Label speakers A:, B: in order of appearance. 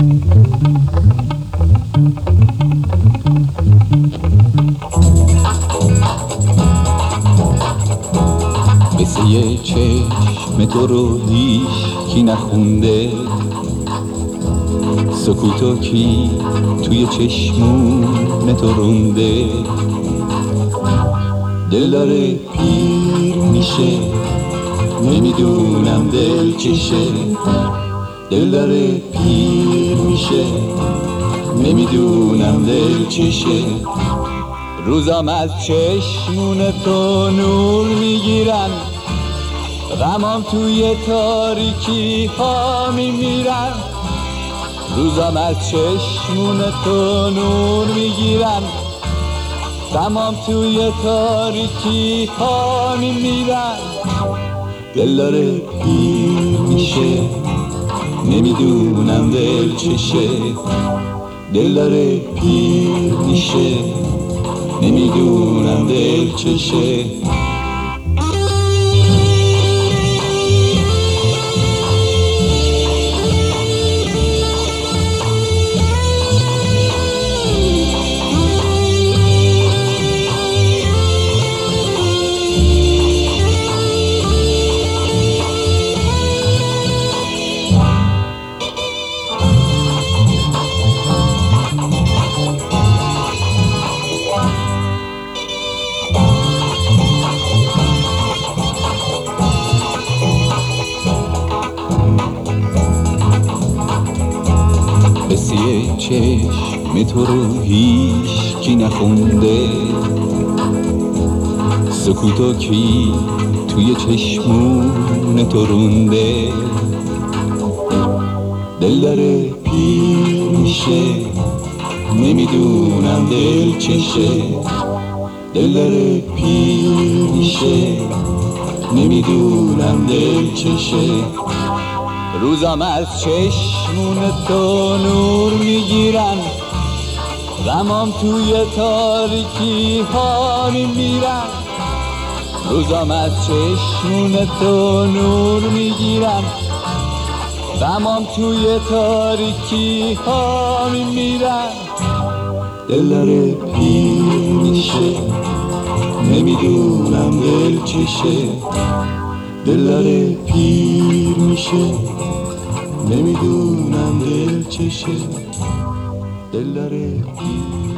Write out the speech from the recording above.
A: قصه چشم تو رو هیچکی نخونده، سکوتو کی توی چشمون تو رونده. دل داره پیر میشه، نمیدونم دل چشه. دل داره پیر میشه، نمیدونم دل چشه. روزام از چشمون تو نور میگیرن، غمام توی تاریکی ها میمیرن. روزام از چشمون تو نور میگیرن، غمام توی تاریکی ها میمیرن. دل داره پیر میشه، نمیدونم دل چشه. دل داره پیر میشه، نمیدونم دل چشه. قصه چشم تو رو هیچکی نخونده، سکوتو کی توی چشمون تو رونده. دل داره پیر میشه، نمیدونم دل چشه. دل داره پیر میشه، نمیدونم دل چشه. روزام از چشمون تو نور میگیرن، غمام توی تاریکی ها میمیرن. روزام از چشمون تو نور میگیرن، غمام توی تاریکی ها میمیرن. دل داره پیر میشه، نمیدونم دل چشه. دل داره پیر میشه، نمیدونم دل چشه. دل داره پیر